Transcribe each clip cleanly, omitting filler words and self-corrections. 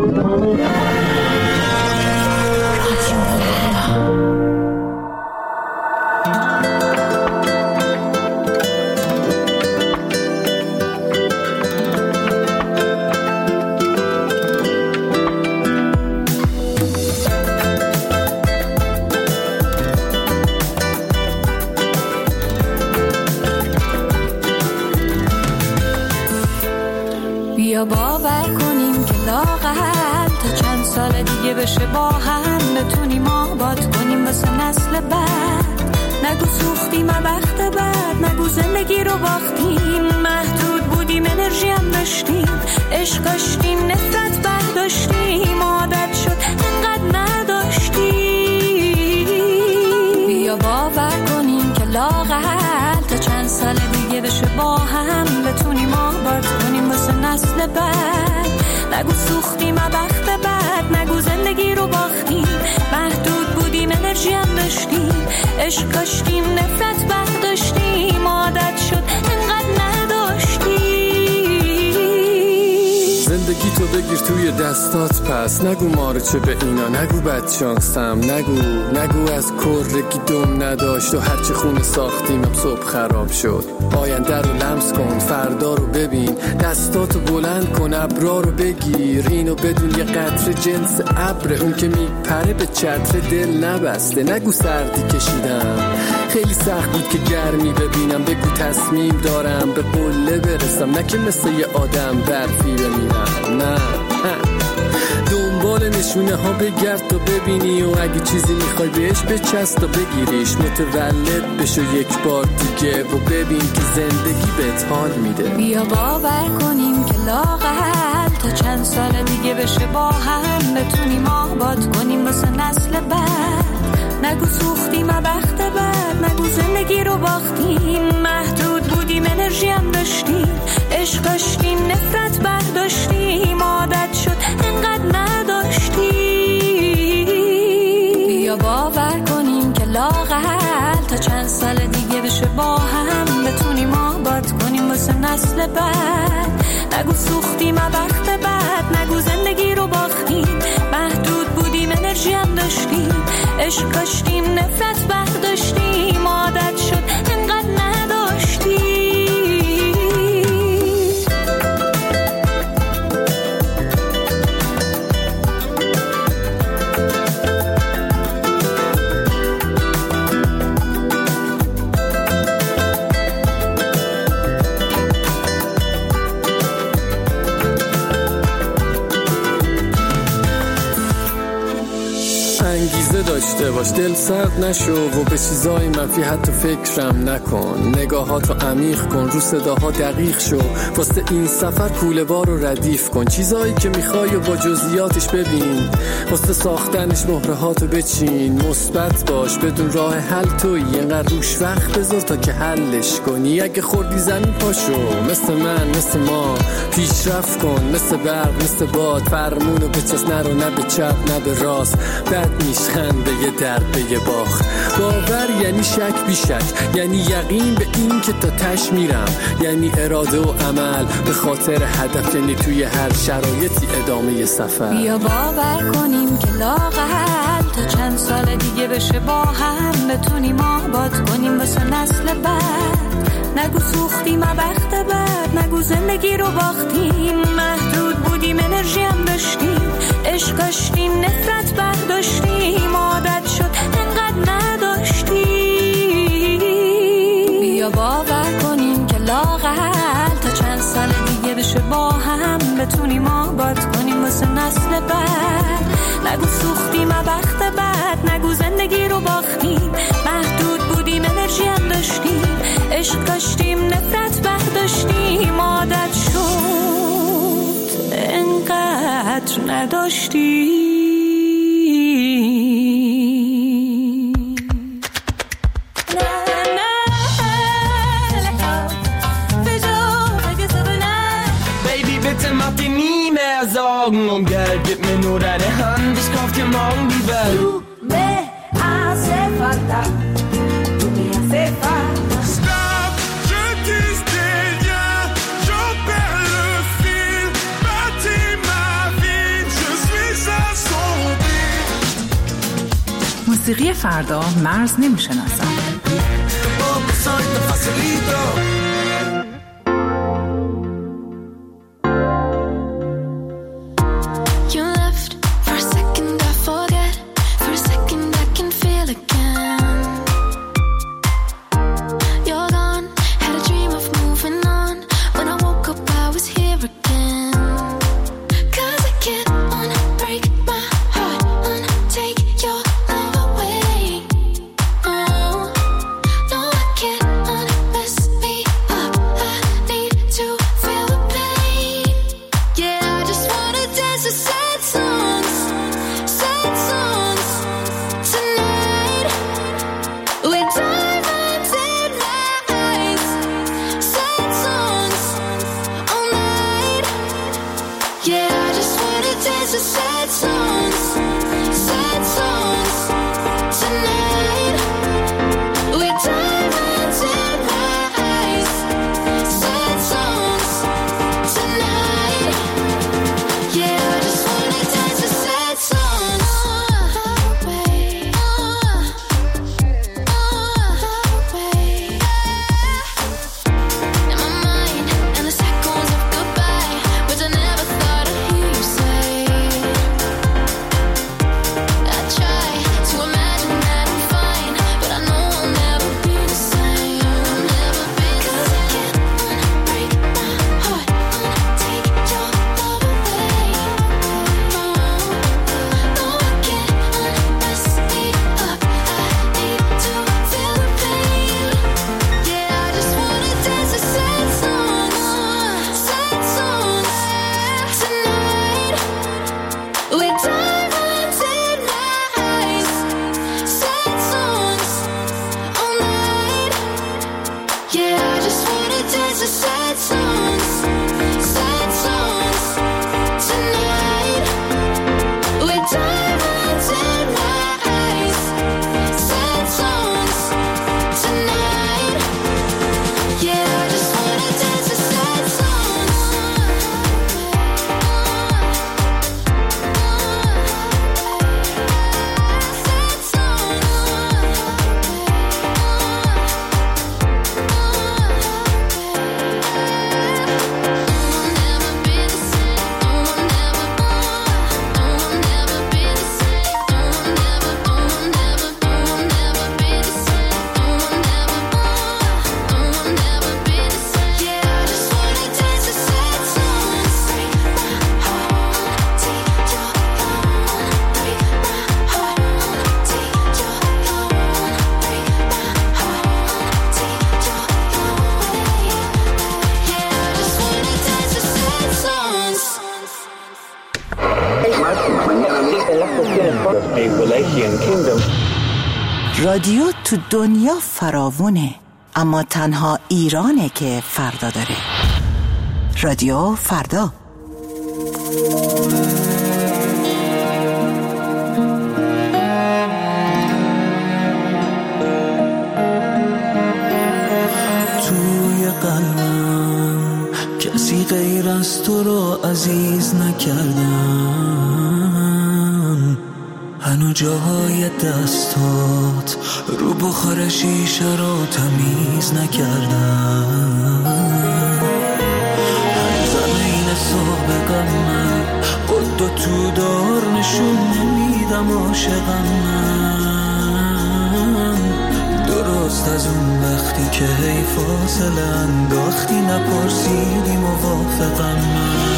بیا باور کنیم که لااقل تا چند سال دیگه بشه با هم بتونیم آباد کنیم واسه نسل بعد. نگو سوختیم وقت بعد، نگو زندگی رو باختیم. محدود بودیم انرژی هم داشتیم، عشق داشتیم نفرت برداشتیم. عادت شد انقدر نداشتیم. بیا باور کنیم که لااقل تا چند سال دیگه بشه با هم بتونیم آباد کنیم واسه نسل بعد. نگو سوختیم وقت بعد، نگو زندگی رو باختیم. محدود بودیم انرژی هم داشتیم، عشق داشتیم نفرت برداشتیم. عادت شد انقدر نداشتیم. زندگی تو بگیر توی دستات پس، نگو مارو چه به اینا، نگو بدشانسم، نگو از کرگی دم نداشت و هرچی خونه ساختیم صبح خراب شد. آینده رو لمس کن، فردا رو ببین، دستاتو بلند کن، ابرا رو بگیر. اینو بدون یه قطره جنس ابر، اون که میپره به چتر دل نبسته. نگو سردی کشیدم، خیلی سخت بود که گرمی ببینم. بگو تصمیم دارم به قله برسم، نه که مثل یه آدم برفی بمیرم. نه دنبال نشونه ها بگرد تا ببینی، و اگه چیزی میخوای بهش بچست تا بگیریش. متولد بشو یک بار دیگه و ببین که زندگی بهت حال میده. بیا باور کنیم که لااقل تا چند سال دیگه بشه با هم بتونیم آباد کنیم واسه نسل بعد. نگو سوختیم وقت بعد، نگو زندگی رو باختیم. محدود بودیم انرژی هم داشتیم، عشق داشتیم نفرت برداشتیم. عادت شد انقدر نداشتیم. بیا باور کنیم که لااقل تا چند سال دیگه بشه با هم بتونیم آباد کنیم واسه نسل بعد. نگو سوختیم وقت بعد، نگو زندگی رو باختیم. محدود بودیم انرژی هم داشتیم، عشق داشتیم نفرت برداشتیم. عادت شد انقدر نداشتیم. انگیزه داشته باش، دل سرد نشو و به چیزای منفی حتی فکرم نکن. نگاهاتو عمیق کن، رو صداها دقیق شو. واسه این سفر کوله بار رو ردیف کن. چیزایی که میخوای و با جزئیاتش ببین، واسه ساختنش مهره هاتو بچین. مثبت باش، بدون راه حل تویی، اینقدر روش وقت بذار تا که حلش کنی. اگه خوردی زمین پاشو، مثل من مثل ما پیشرفت کن. مثل برق مثل باد، فرمونو بچست، نرو نه به چپ نه به راست. بد میشخند به یه درد به یه باخت. باور یعنی شک بی شک، یعنی یقین به این که تا تش میرم، یعنی اراده و عمل به خاطر هدف، یعنی توی هر شرایطی ادامه سفر. بیا باور کنیم که لااقل تا چند سال دیگه بشه با هم بتونیم آباد کنیم واسه نسل بعد. نگو سوختیم وقت بعد، نگو زندگی رو باختیم. محدود بودیم انرژی هم داشتیم، عشق داشتیم نفرت برداشتیم. عادت شد انقدر نداشتیم. بیا باور کنیم که لااقل تا چند سال دیگه بشه با هم بتونیم آباد کنیم واسه نسل بعد. نگو سوختیم وقت بعد، نگو زندگی رو باختیم. محدود بودیم انرژی هم داشتیم، عشق داشتیم نفرت برداشتیم. عادت شد انقدر نداشتیم. Sorgen um Geld, gib mir nur deine Hand, ich kauf dir morgen die Welt. Tu me hace falta, tu me hace falta. Stop, je tisse des liens, j'en perds le fil. Bâtis ma vie, je موسیقی فردا مرز نمی‌شناسد. رادیو تو دنیا فراوونه، اما تنها ایرانه که فردا داره. رادیو فردا. توی قلبم کسی غیر از تو رو عزیز نکردم، هنو جاهای دستات رو بخار شیشه رو تمیز نکردم. هر زمین صبح غمم قد و تو دار نشون نمیدم عاشقم من، درست از اون وقتی که هی فاصله انداختی نپرسیدی موافقم من.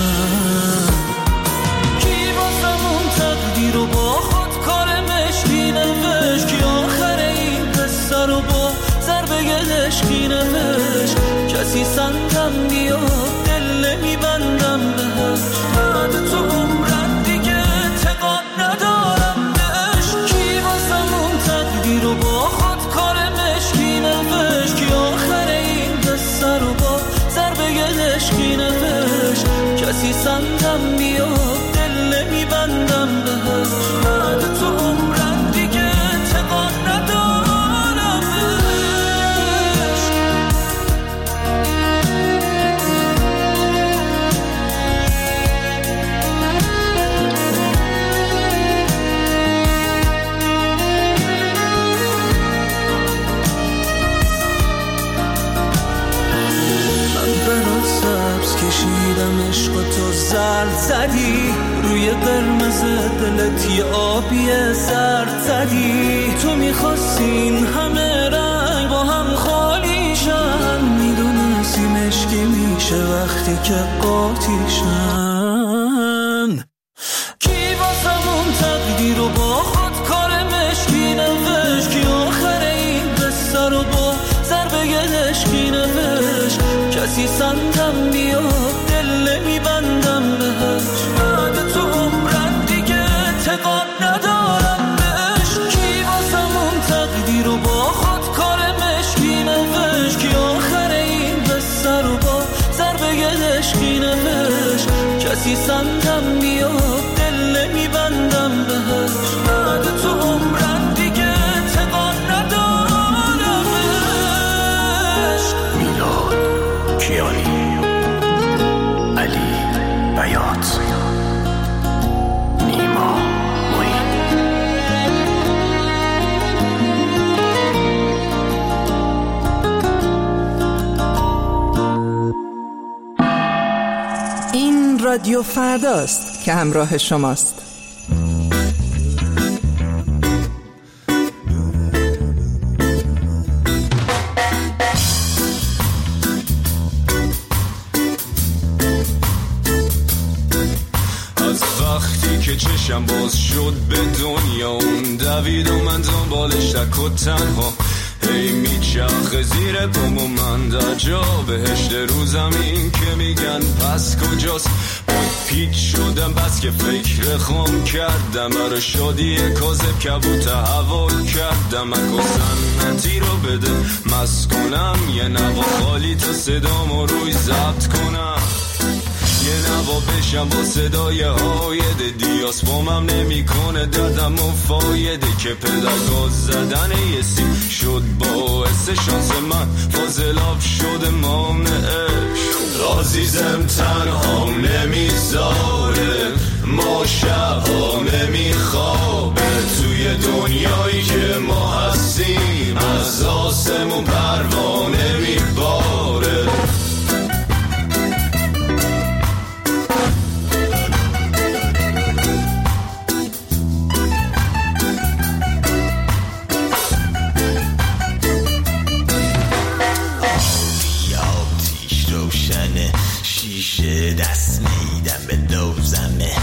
کی واسمون تقدیر رو با خود کار مشکی نوشت، کی آخر این قصه رو با ضربه عشقی نوشت، کسی سندم بیاد دل نمیبندم بهش، بعد تو عمرم دیگه اعتقاد ندارم بهش. کی واسمون تقدیر رو با خود کار مشکی نوشت، کی آخر این قصه رو با ضربه عشقی نوشت، کسی سندم بیاد دل نمیبندم بهش، بعد تو عمرم دیگه اعتقاد ندارم بهش. زرد زدی، روی قرمز دلت یه آبی زرد زدی. تو میخواستین همه رنگ با هم خالیشن، میدونستی مشکی میشه وقتی که قاطیشن. کی واسمون تقدیر رو با خود کار مشکی نوشت، کی آخر این قصه رو با ضربه دشکی نوشت. کسی سمتم بیاد دل نمیبندم بهش، بعد تو عمرم دیگه اعتقاد ندارم بهش. کی واسمون تقدیر رو با خود کار مشکی نوشت، کی آخر این قصه رو با ضربه دشکی نوشت. کسی سمتم بیاد دل نمیبندم بهش، بعد تو عمرم دیگه اعتقاد ندارم بهش. میلاد کیانی، علی بیات، نیما معین. این رادیو فرداست که همراه شماست. که چشم باز شد به دنیا اون دوید و من دنبالش تک و تنها هی میچرخه زیر پام و من در جا بهشت رو زمین که میگن پس کجاست. پیچ شدم بس که فکر خام کردم، برای شادی کاذب کبوت هوا کردم. مکو سنتی رو بده مست کنم، یه نوا خالی تا صدامو روی ضبط کنم. یه نوا بشم با صدای هایده، دیاس بامم نمی کنه دردم و فایده. که پدر گاز زدن یه سیم شد باعث شانس من، فاضلاب شده مانعش. عزیزم تنها نمیذاره، ما شبها نمیخوابه. توی دنیایی که ما هستیم از آسمون پروانه میباره. دست میدم به دوزمه،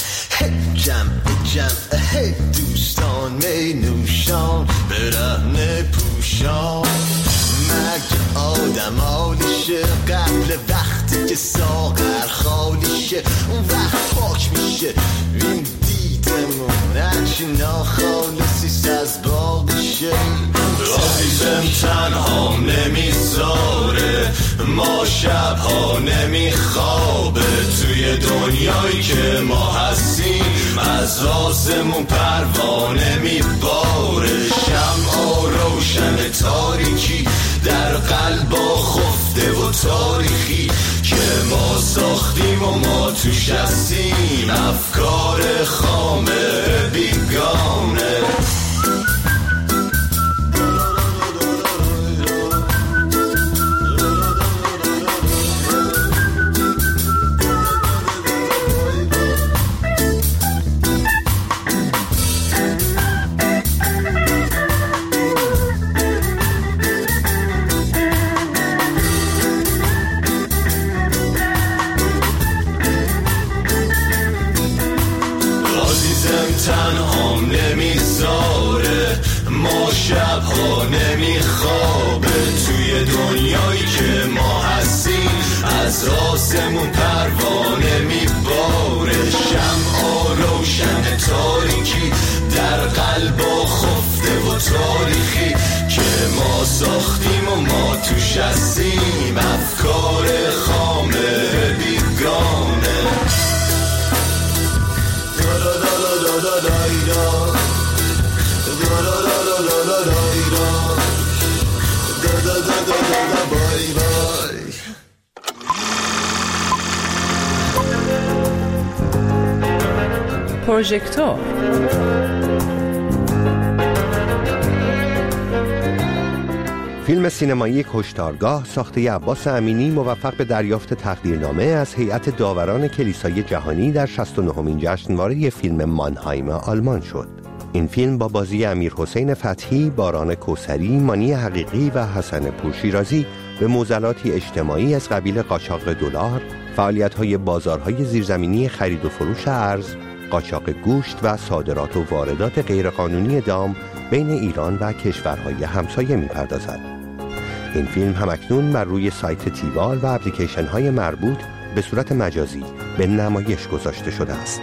جمع دوستان می نوشان برهنه پوشان. مگه آدم حالیشه قبل وقتی که ساغر خالیشه، اون وقت پاک میشه این دیدمون هرچی ناخالصیست از باقیشه. عزیزم تنها نمیذاره، ما شبها نمیخوابه. توی دنیایی که ما هستیم از آسمون پروانه میباره. شمعا روشن تاریکی در قلبا خفته و تاریخی که ما ساختیم و ما توش هستیم. افکار خامه بیگانه. تنهام نمیذاره، ما شبها نمیخوابه. توی دنیایی که ما هستیم از آسمون پروانه میباره. شمعا روشن تاریکی در قلبا خفته و تاریخی که ما ساختیم و ما توش هستیم. افکار خامه بیگانه. پروژکتور فیلم سینمایی کشتارگاه ساخته عباس امینی موفق به دریافت تقدیرنامه از هیئت داوران کلیسای جهانی در 69مین جشنواره فیلم مانهایم آلمان شد. این فیلم با بازی امیرحسین فتحی، باران کوثری، مانی حقیقی و حسن پورشیرازی به معضلاتی اجتماعی از قبیل قاچاق دلار، فعالیت‌های بازارهای زیرزمینی خرید و فروش ارز، قاچاق گوشت و صادرات و واردات غیرقانونی دام بین ایران و کشورهای همسایه می‌پردازد. این فیلم همکنون بر روی سایت تیوال و اپلیکیشن‌های مربوط به صورت مجازی به نمایش گذاشته شده است.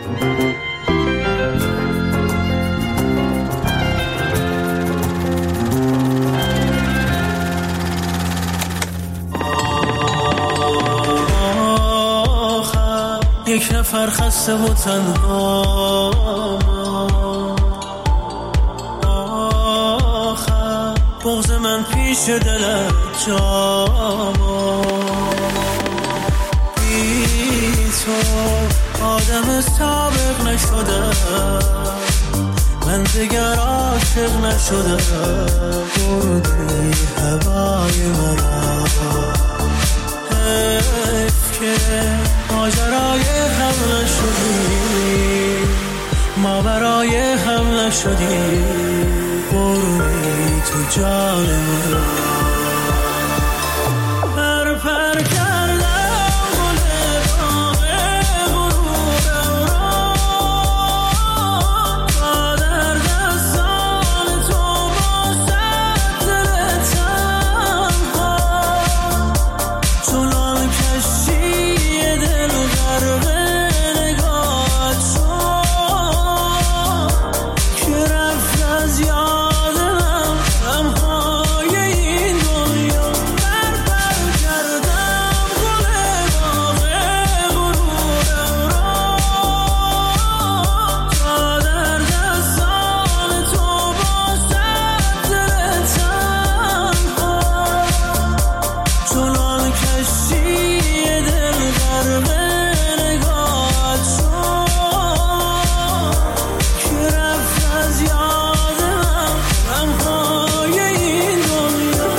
یک نفر خسته و تنها آخر بغض من پیش دلت جاما بی تو آدم سابق نشده من دیگر عاشق نشده بردی هوای مرا حیف که ماجرای هم نشدی ما برای هم نشدی برونی تو جان من پر کردم گل باغ غرورم را با در دستان تو با سطر تنها چنان کشتی دل غرق نگاهت شد که رفت از یادم غمهای این دنیا پر کردم گل باغ غرورم را تا در دستان تو با سطر تنها چنان کشتی دل غرق نگاهت شد که رفت از یادم غمهای این دنیا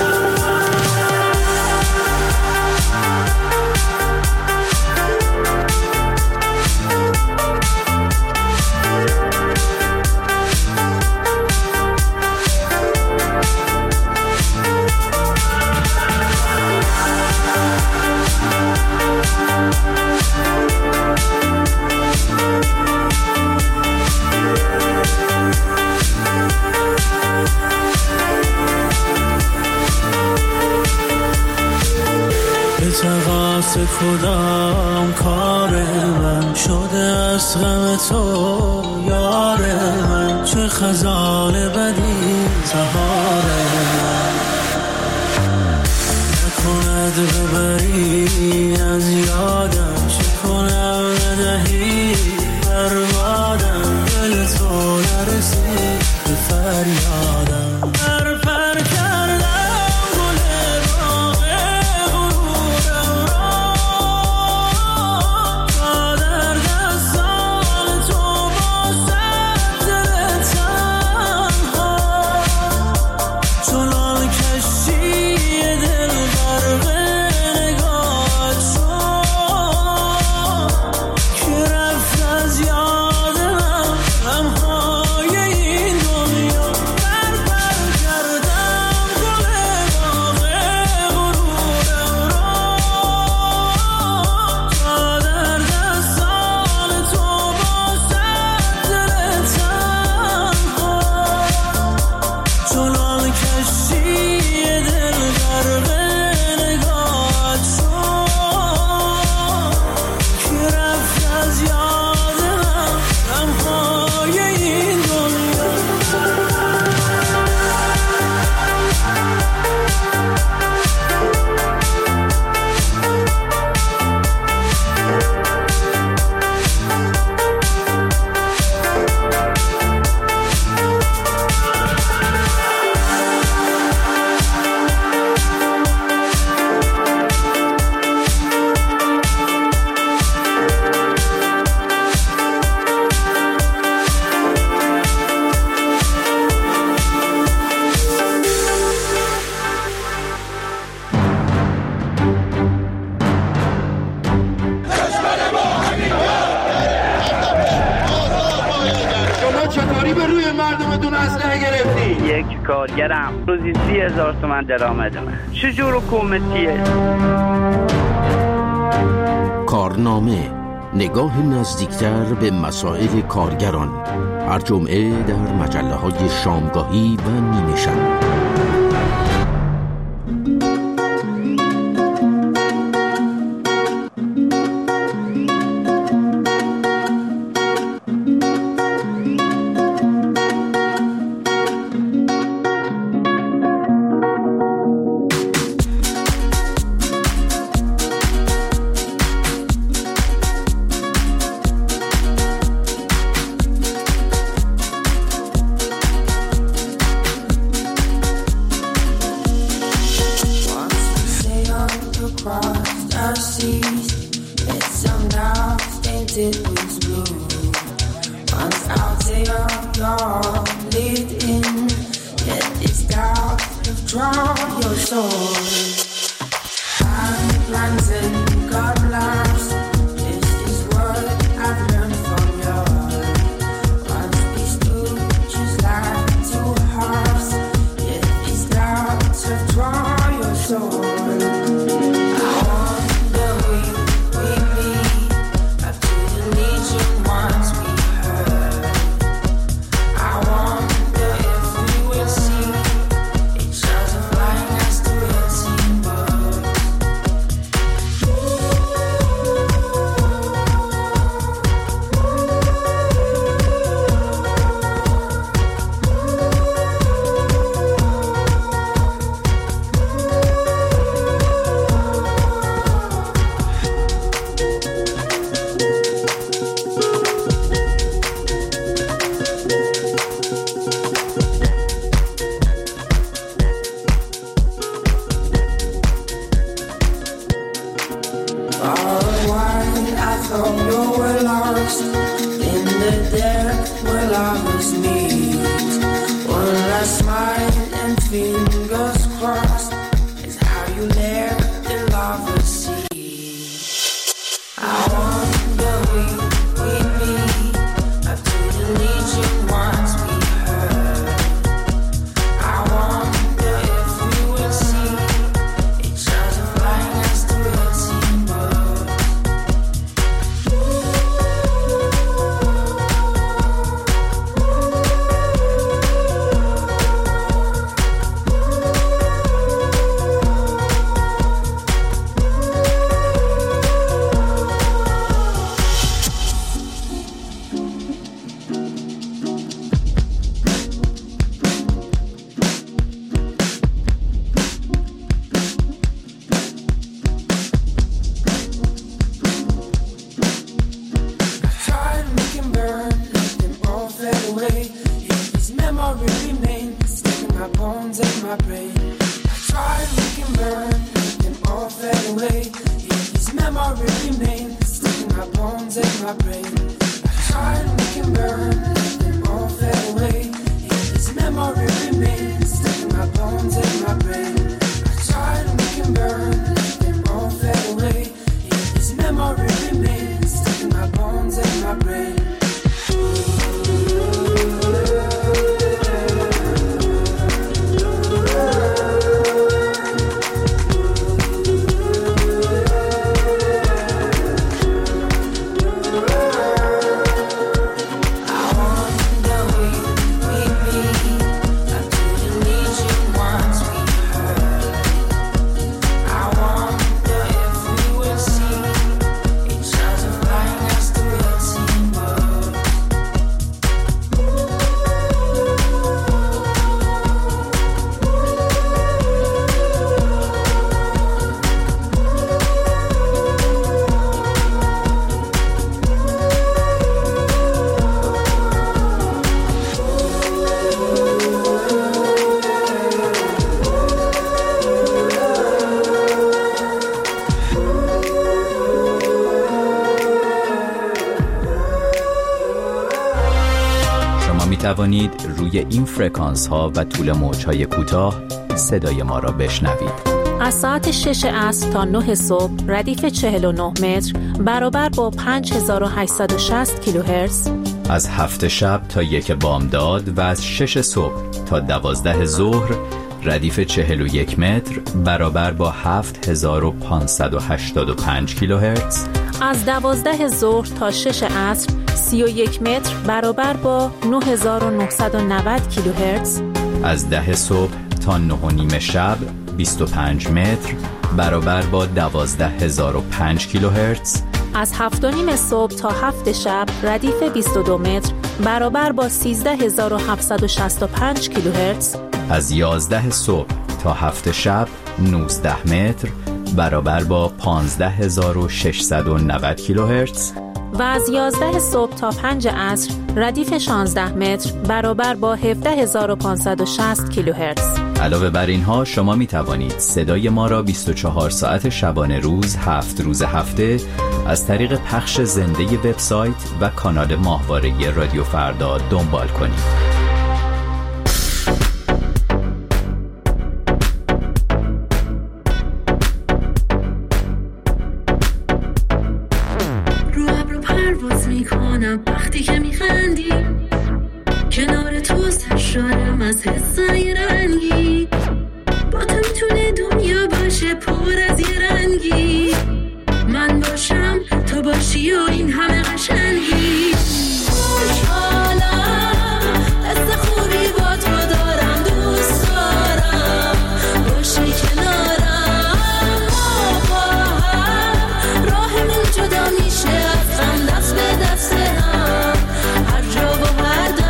به تقاس کدام کار من شده از غم تو یار من چه خزان بدی زهار من نکند ببری از یادم چه کنم ندهی بربادم دل تو نرسید به فریادم پر کردم گل باغ غرورم را تا در دستان تو با سطر تنها چنان کشتی دل غرق نگاهت شد چطوری به روی مردمتون اسلحه گرفتی؟ یک کارگرم روزی 30,000 تومان درآمدمه. چجور حکومتیه؟ کارنامه، نگاه نزدیکتر به مسائل کارگران، هر جمعه در مجله‌های شامگاهی و نیمه شب. توانید روی این فرکانس ها و طول موج های کوتاه صدای ما را بشنوید. از ساعت 6 عصر تا 9 صبح ردیف 49 متر برابر با 5860 کیلوهرتز. از 7 شب تا 1 بامداد و از 6 صبح تا 12 ظهر ردیف 41 متر برابر با 7585 کیلوهرتز. از 12 ظهر تا 6 عصر 31 متر برابر با 9990 کیلوهرتز. از 10 صبح تا 9:30 شب 25 متر برابر با 12005 کیلوهرتز. از 7:30 صبح تا 7 شب ردیف 22 متر برابر با 13765 کیلوهرتز. از 11 صبح تا 7 شب 19 متر برابر با 15690 کیلوهرتز. و از 11 صبح تا 5 عصر ردیف 16 متر برابر با 17560 کیلوهرتز. علاوه بر اینها شما می توانید صدای ما را 24 ساعت شبانه روز 7 روز هفته از طریق پخش زنده وبسایت و کانال ماهواره رادیو فردا دنبال کنید. وقتی که میخندی کنار تو سر شدم از حسای رنگی، با تو میتونه دنیا باشه پر از یه رنگی، من باشم تو باشی و این همه قشنگی. خوشحالم حس خوبی با تو دارم، دوست دارم باشی کنارم، ما با هم راهمون جدا میشه از هم دست به دست هم هر جا و هر دم.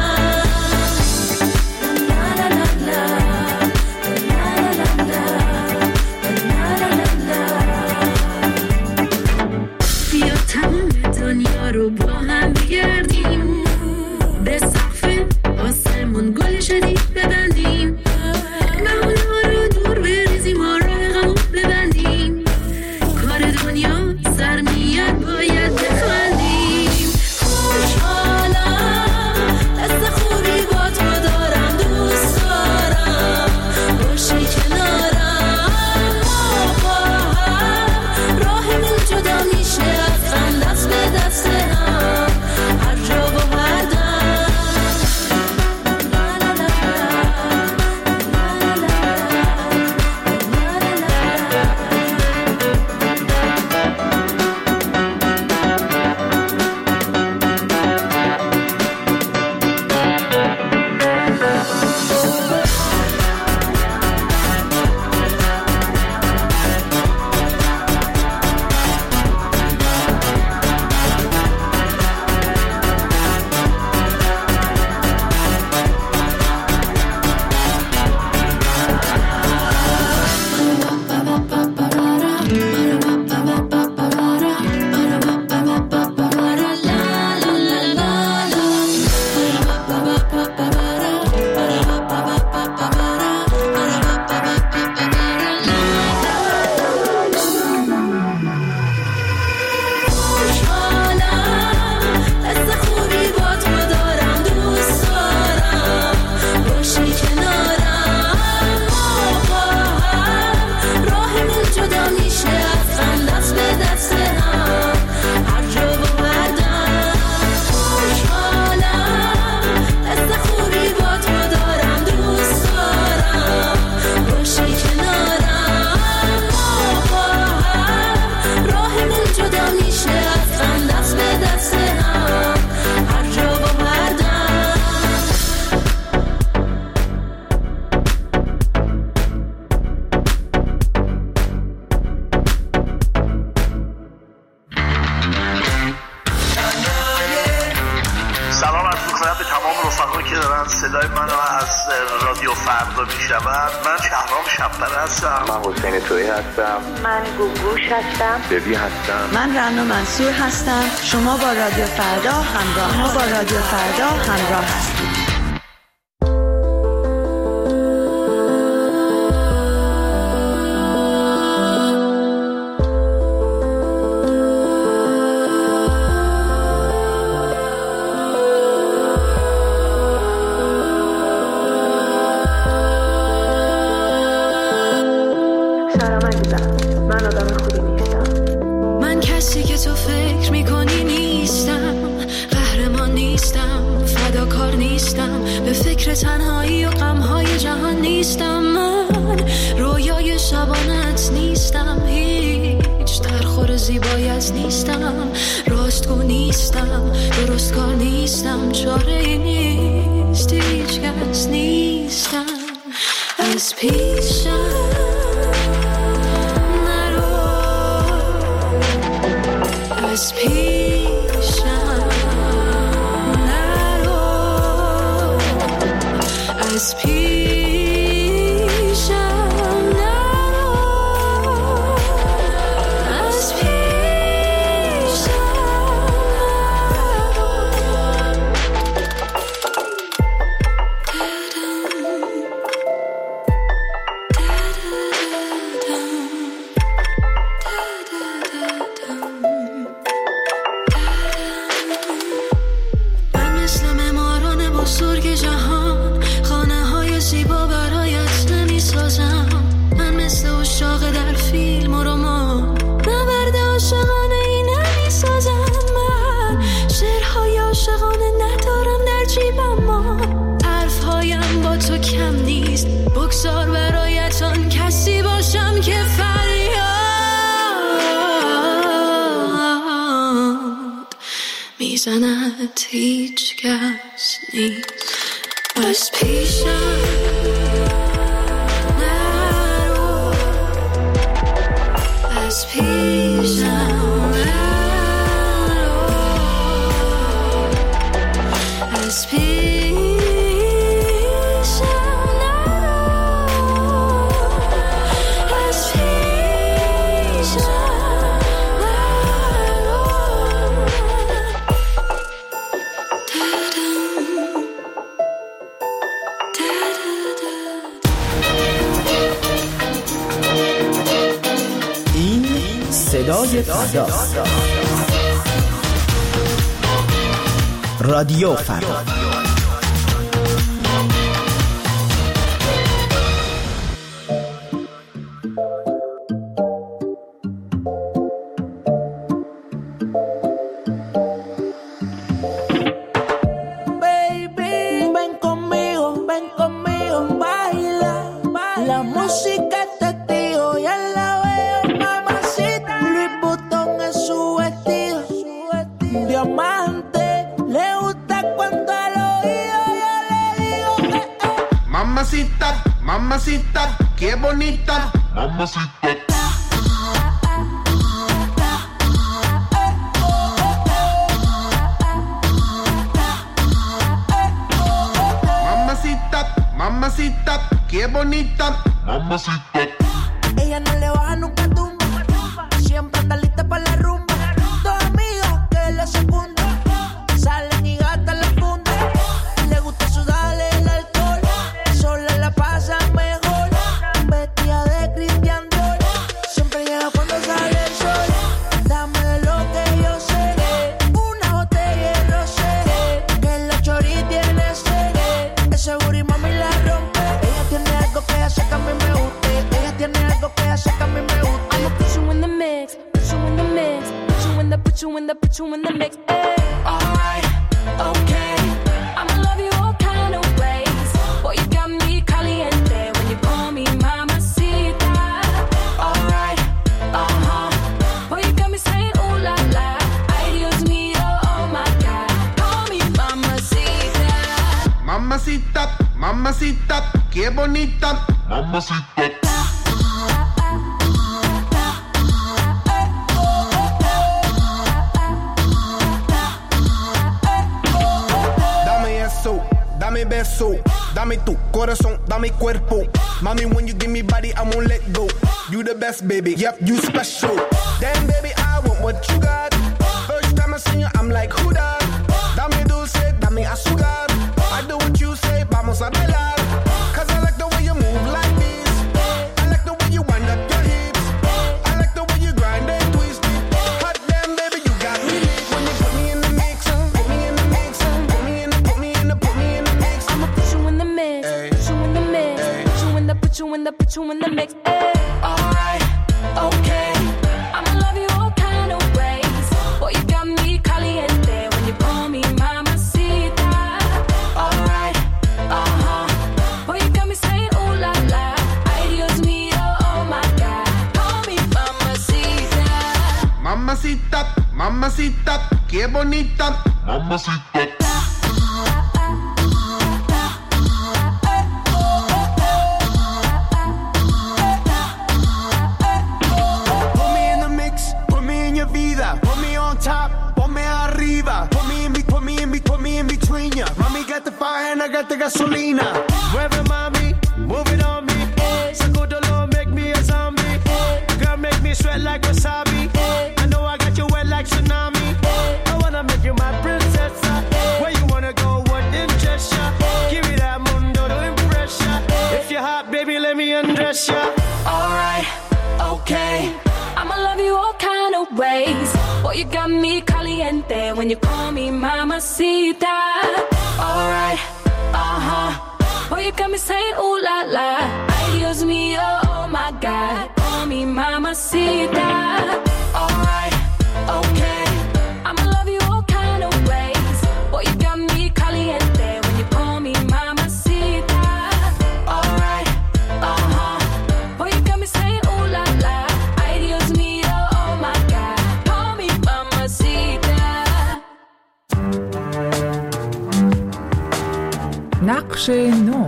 بیا تمام دنیا رو با هم بگردیم، به سقف آسمون گل شدید ببندیم، بهونه ها رو دور بریزیم و راه غمون ببندیم، کار دنیا سر میاد باید بخندیم. خوشحالم حس خوبی با تو دارم، دوست دارم باشی کنارم، ما با هم راهمون جدا میشه از هم دست به دست هم هر جا و هر دم. سلام عرض می‌کنم به تمام رفقایی که دارن صدای منو از رادیو فردا میشنون. من شهرام شب‌پره هستم. من حسین تویی هستم. من گوگوش هستم. ببی هستم. من رنا منصور هستم. شما با رادیو فردا همراه هستید. سلام نیستم، به فکر تنهایی و غمهای جهان نیستم. من رویای شبانت نیستم، هیچ درخور زیبایت نیستم، راستگو نیستم، درست کار نیستم، چاره نیست، هیچ کس نیستم. از پیشم از پیشم نرو، از پیشم نرو، از پیشم بگذار برایتان کسی باشم که فریاد میزند، هیچ کس نیست. از پیشم نرو، از پیشم نرو، از پیشم صدای فردا، رادیو فردا. Mamacita, qué bonita, mamacita. Mamacita, mamacita, qué bonita, mamacita. Ella no le baja nunca tumba, siempre anda lista para la rumba. Dos amigas que la secundan, salen y gastan la funda. Le gusta sudarle el alcohol, sola la pasa mejor, vestida de Christian Dior. Siempre llega cuando sale el sol, dame de lo que yo sé, una botella de rosé, que la chori tiene sed, ese booty mami la rompe. Ella tiene algo que hace que a mí me guste, ella tiene algo que hace que a mí me guste. I'ma put you in the mix, put you in the mix, put you in the, put you in the, put you in the mix. Alright, okay, I'ma love you all kind of ways. Boy, you got me caliente when you call me mamacita. Alright, boy, you got me saying ooh la la. Ay, Dios mío, oh my God, call me mamacita. Mamacita, mamacita, qué bonita, mamacita. Dame beso, dame tu corazón, dame cuerpo. Mami, when you give me body, I won't let go. You the best, baby, yep, you special. Damn, baby, I want what you got. First time I seen you, I'm like, who that? Dame dulce, dame azúcar. I do what you say, vamos a bailar. Cause I like the way you move like this. I like the way you wind up your hips. I like the way you grind and twist it. Hot damn, baby, you got me lit. When you put me in the mix, put me in the mix, put me in the, put me in the, put me in the mix. I'ma put you in the mix, put you in the mix, put you in the, put you in the, put you in the mix. Alright, okay, I'ma love you all kind of ways. Boy, you got me caliente when you Mamacita, qué bonita. Mamacita. Put me in the mix, put me in your vida. Put me on top, ponme arriba. Put me in between ya. Mami got the fire and I got the gasolina. Mueve mami, move it on me. Sacudolo, make me a zombie. Girl, make me sweat like wasabi. I know I got you wet like tsunami. I wanna make you my princess. Where you wanna go, what interest ya? Give me that mundo to impress ya. If you're hot, baby, let me undress ya. Alright, okay. I'ma love you all kind of ways. Boy, you got me caliente when you call me mamacita. Alright, boy, you got me saying ooh la la. Ay, Dios mío, oh my God. Call me mamacita. Alright, okay. I'ma love you all kind of ways. Boy, you got me caliente when you call me mamacita. Alright, boy, you got me saying ooh la la. Ay, Dios mío, oh my God. Call me mamacita. نقش نو.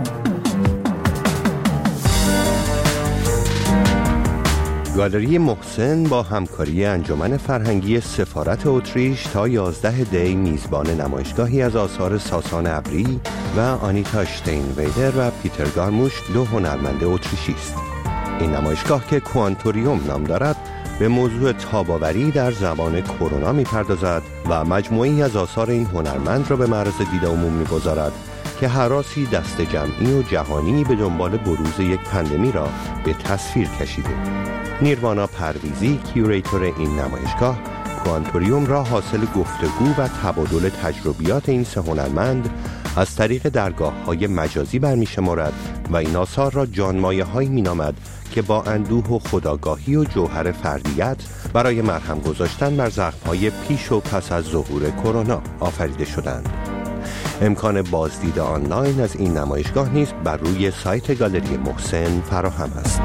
گالری محسن با همکاری انجمن فرهنگی سفارت اتریش تا 11 دی میزبان نمایشگاهی از آثار ساسان ابری و آنیتا شتینویدر و پیتر گارموش، دو هنرمند اتریشی است. این نمایشگاه که کوانتوریوم نام دارد به موضوع تاب‌آوری در زمان کرونا می‌پردازد و مجموعه‌ای از آثار این هنرمند را به معرض دید عموم می‌گذارد که هراسی دست جمعی و جهانی به دنبال بروز یک پندمی را به تصویر کشیده. نیروانا پرویزی، کیوریتور این نمایشگاه، کوانتوریوم را حاصل گفتگو و تبادل تجربیات این سه هنرمند از طریق درگاه‌های مجازی برمی‌شمارد و این آثار را جانمایه‌هایی می‌نامد که با اندوه و خودآگاهی و جوهر فردیت برای مرهم گذاشتن بر زخم‌های پیش و پس از ظهور کرونا آفریده شدند. امکان بازدید آنلاین از این نمایشگاه نیز بر روی سایت گالری محسن فراهم است.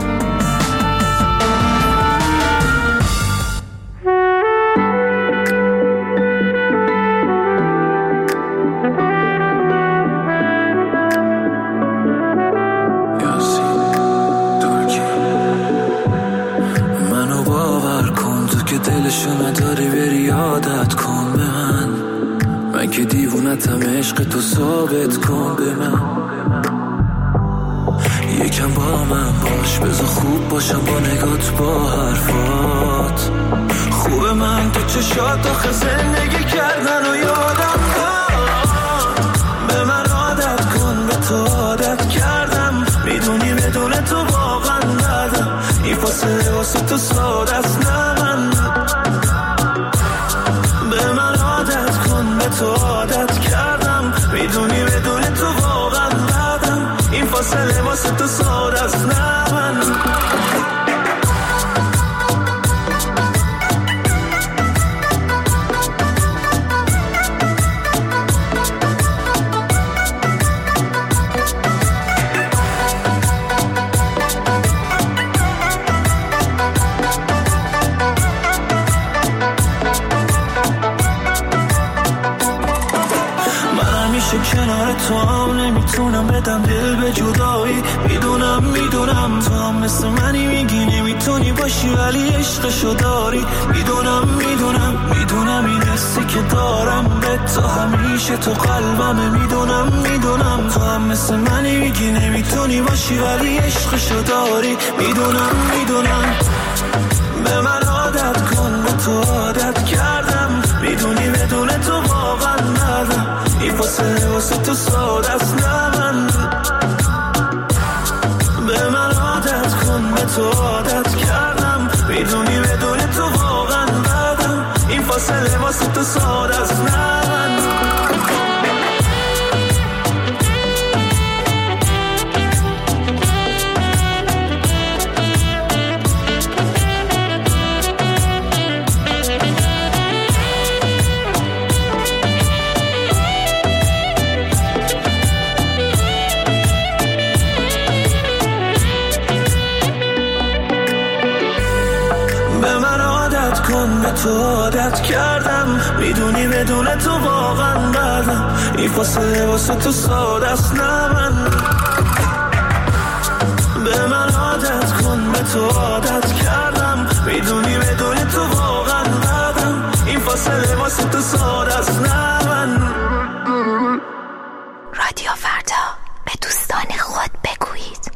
منو باور کن تو که دلشو نداری بری عادت کن به من که دیوونتم عشق تو ثابت کن به من یکم با من باش بذار خوب باشم با نگات با حرفات خوبه من تو چشات آخه زندگی کردن و یادم کن به من عادت کن به تو عادت کردم میدونی بدون تو واقعا ندم این فاصله واسه تو ساده است نه من به من عادت کن به تو عادت کردم میدونی بدون تو واقعا ندم این فاصله واسه تو ساده است نه من کنار تو هم نمیتونم بدم دل به جدایی میدونم تو هم مثل منی میگی نمیتونی باشی ولی عشقشو داری میدونم این حسی که دارم به تو همیشه تو قلبمه میدونم تو هم مثل منی میگی نمیتونی باشی ولی عشقشو داری میدونم به من عادت کن به تو عادت کردم میدونی بدون تو واقعا ندم این فاصله واسه تو ساده است نه من به من عادت کن به تو عادت کردم میدونی بدون تو واقعا ندم این فاصله واسه تو ساده است نه من تو عادت کردم، میدونی بدون تو واقعا بعدم، این فاصله واسه تو ساده است. نه من به من عادت کن، به تو عادت کردم، میدونی بدون تو واقعا بعدم، این فاصله واسه تو ساده است. نه من رادیو فردا، به دوستان خود بگویید.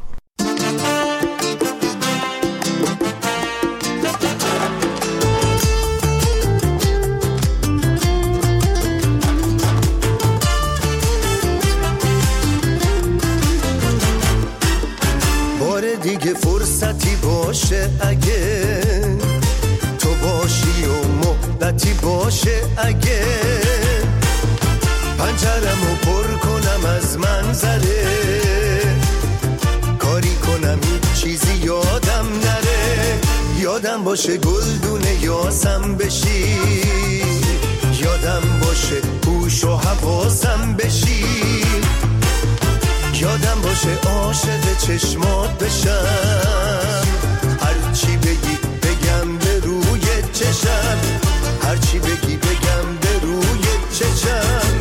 دیگه فرصتی باشه اگه تو باشی و مدتی باشه اگه پنجرمو پر کنم از منظره، کاری کنم هیچ چیزی یادم نره، یادم باشه گلدونه یاسم بشی، یادم باشه هوش و حواسم بشی، یادم باشه عاشق چشمات بشم، هرچی بگی بگم به روی چشم، هرچی بگی بگم به روی چشم،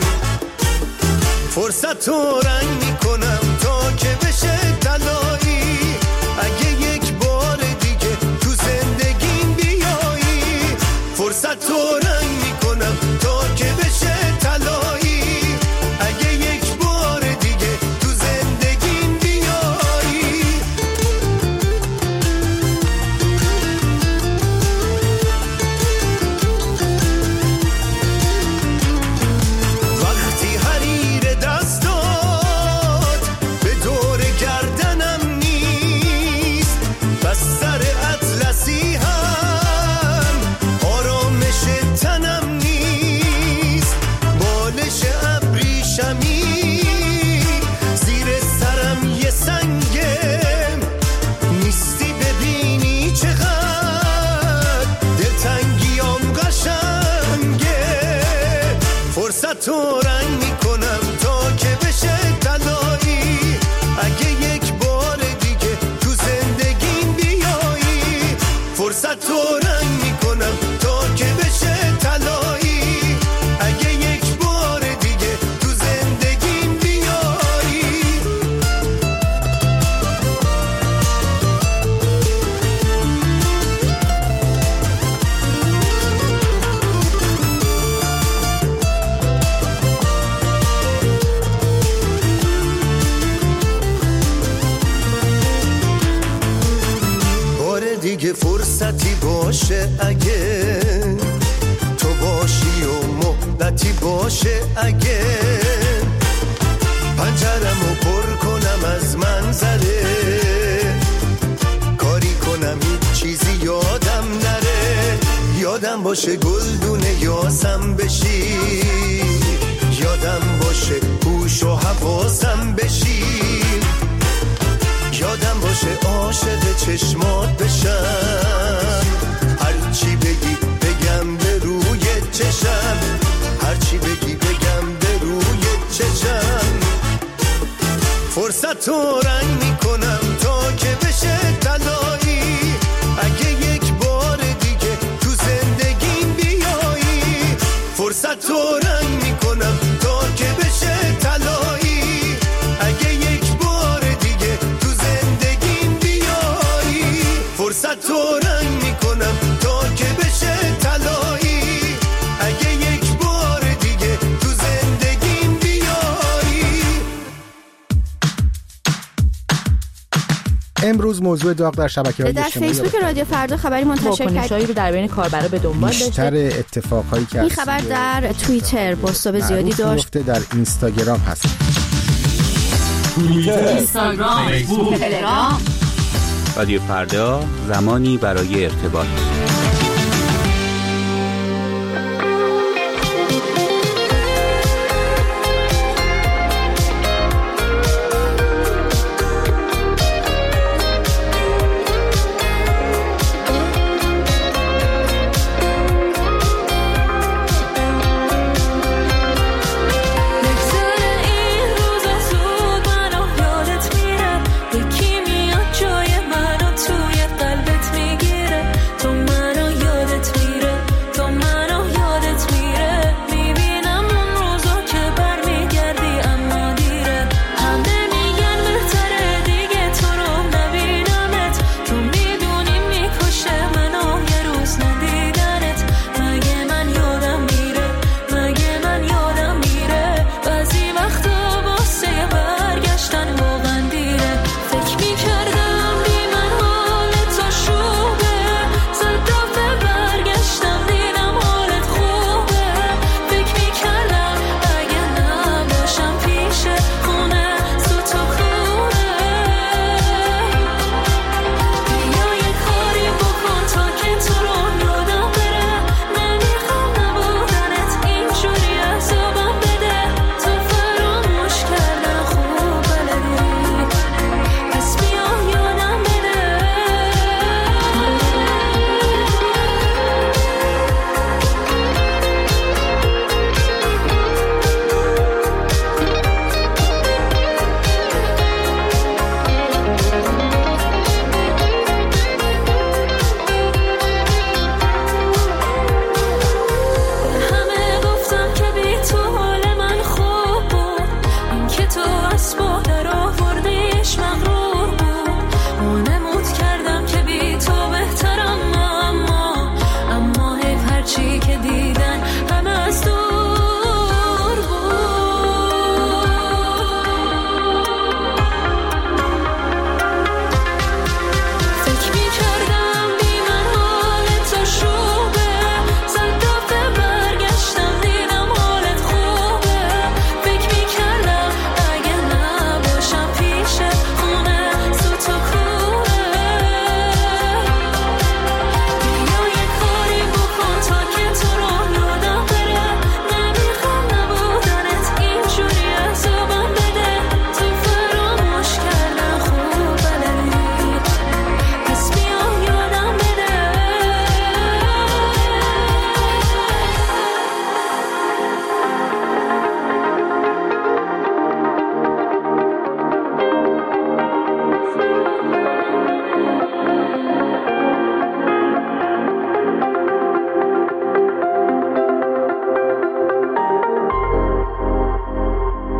فرصت رو رنگ میکنم تا که بشه طلایی، اگه یک بار دیگه تو زندگیم بیایی، فرصت رو رنگ میکنم تا که بشه طلایی، اگه یک بار دیگه تو زندگیم بیایی. وقتی حریر دست داد به دور گردنم نیست، بس سر اطلسی هم آرامش تنم نیست، بالش ابریشمی زیر سرم یه سنگه، نیستی ببینی چقدر دلتنگیام قشنگه، فرصت رو رنگ میکنم تا که بشه طلایی، اگه یک بار دیگه تو زندگیم بیایی، فرصت رو رنگ میکنم تا که بشه طلایی، اگه یک بار دیگه تو زندگیم بیایی. بار دیگه فرصتی باشه اگه تو باشی و مدتی باشه اگه پنجرمو پر کنم از منظره، کاری کنم هیچ چیزی یادم نره، یادم باشه گلدونه یاسم بشی، یادم باشه هوش و حواسم بشی، یادم باشه عاشق چشمات بشم، هرچی بگی بگم به روی چشم، هرچی بگی بگم به روی چشم، فرصت رو رنگ میکنم تا که بشه طلایی، اگه یک بار دیگه تو زندگیم بیایی، فرصت رو رنگ میکنم تا که بشه طلایی، اگه یک بار دیگه تو زندگیم بیایی، فرصت رو رنگ میکنم تا که بشه طلایی، اگه یک بار دیگه تو زندگیم بیایی. امروز موضوع داغ در شبکه‌های در اجتماعی فیسبوک رادیو فردا خبری منتشر کرد. واکنش‌هایی رو در بین کاربرا به دنبال داشته. بیشتر اتفاقهایی که این خبر در توییتر بازتاب زیادی داشت. در اینستاگرام هست. اینستاگرام، فیسبوک، تلگرام. رادیو فردا، زمانی برای ارتباط. تو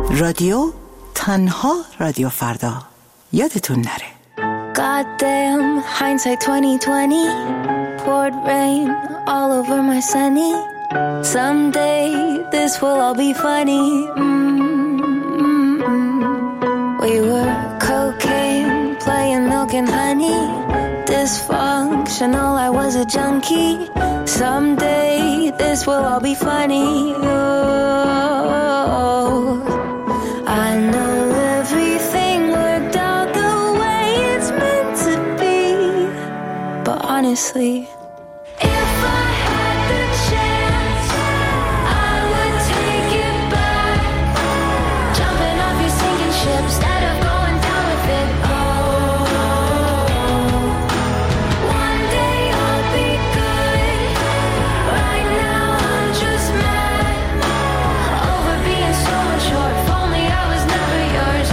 رادیو تنها رادیو فردا. یادتون نره. Goddamn, hindsight 2020 poured rain all over my sunny. Someday this will all be funny. We were cocaine, playing milk and honey. Dysfunctional, I was a junkie. Someday this will all be funny. Oh, I know everything worked out the way it's meant to be. But honestly, if I had the chance, I would take it back. Jumping off your sinking ship instead of going down with it. One day I'll be good. Right now I'm just mad over being so mature. If only I was never yours.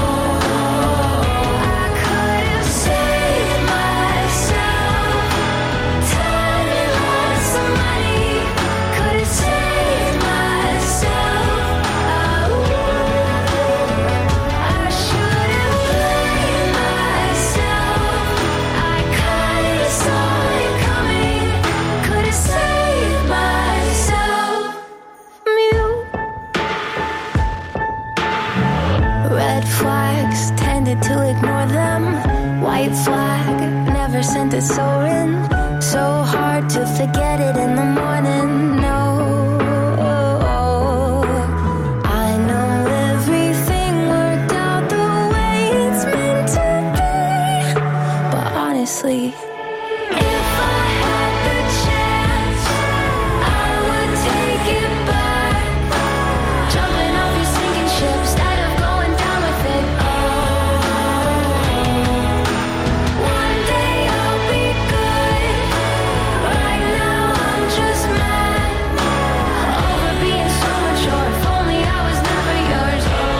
I could have saved myself time and lots of money. Could have saved myself. I should have blamed myself. I kinda saw it coming. Could have saved myself. Mute. Red flags tended to ignore them. White flag never sent it soaring. So hard to forget it in the morning. No, I know everything worked out the way it's meant to be. But honestly, if I had the chance, I would take it back. Jumping off your sinking ship instead of going down with it. One day I'll be good. Right now I'm just mad over being so mature. If only I was never yours.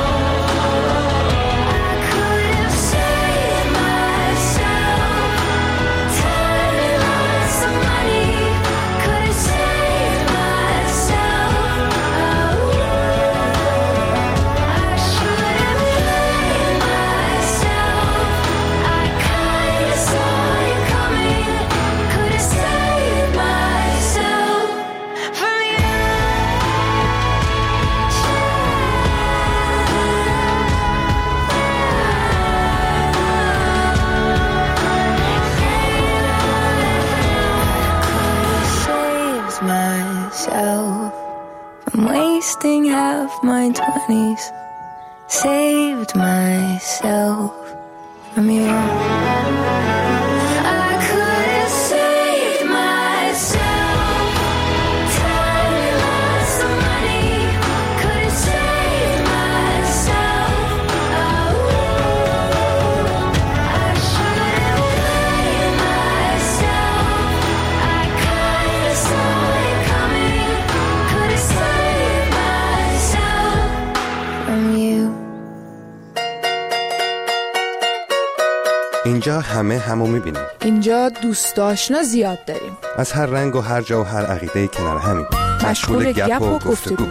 I could have saved myself time and lots of money. Could have saved myself. I should have blamed myself. I kinda saw it coming. Could have saved myself from you. Saved myself from wasting half my 20s. Saved myself from you. I could have saved myself time and lots of money. Could have saved myself. I should have blamed myself. I kinda saw it coming. Could have saved myself from you. اینجا همو میبینیم. اینجا دوست آشنا زیاد داریم. از هر رنگ و هر جا و هر عقیده کنار همین. مشغول گپ و گفتگو.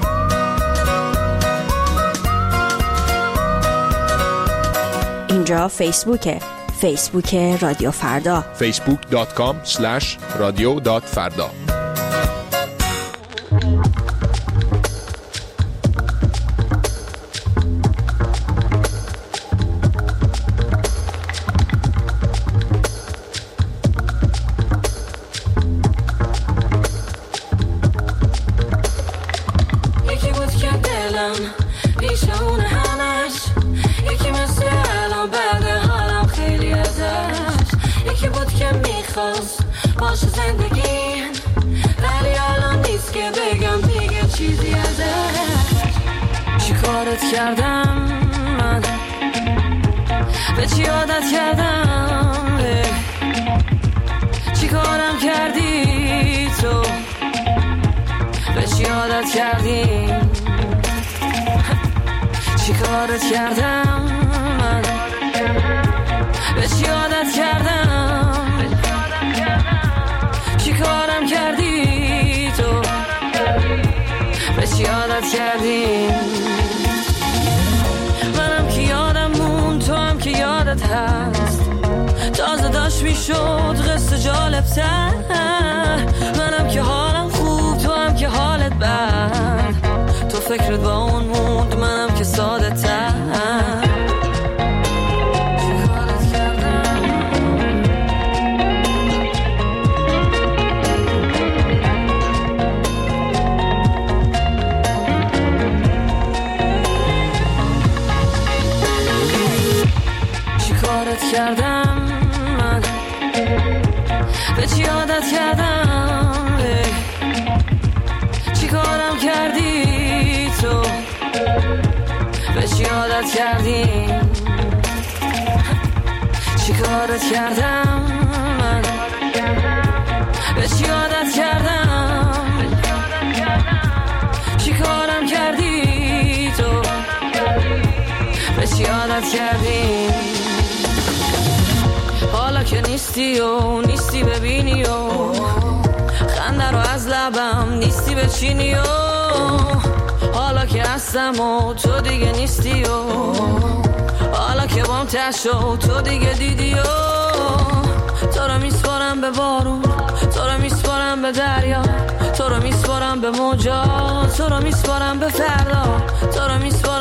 اینجا فیسبوکه. فیسبوک رادیو فردا. facebook.com/radio.farda. یکی بود که دلم پیش اون همش، یکی مثل الان بعد حالم خیلی ازش، یکی بود که میخواست باشه زندگیم، ولی الان نیست که بگم دیگه چیزی ازش. چی کارت کردم من، به چی عادت کردم، چی کارم کردی تو، به چی عادت کردیم، چی کارت کردم من، به چی عادت کردم، چی کارم کردی تو، به چی عادت کردیم. هست تازه داشت میشد قصه جالب تر منم که حالم خوب تو هم که حالت بد تو فکرت با اون موند منم که ساده تر کردم من به چی عادت کردم چی کارم کردی تو به چی عادت کردی چی کارت کردم من به چی عادت کردم چی کارم کردی تو به چی عادت کردی حالا که نیستی و نیستی ببینی و خنده رو از لبم نیستی بچینی و حالا که هستم و تو دیگه نیستی و حالا که بام تشو تو دیگه دیدی و تو رو میسپارم به بارون تو رو میسپارم به دریا تو رو میسپارم به موجا تو رو میسپارم به فردا تو رو میسپارم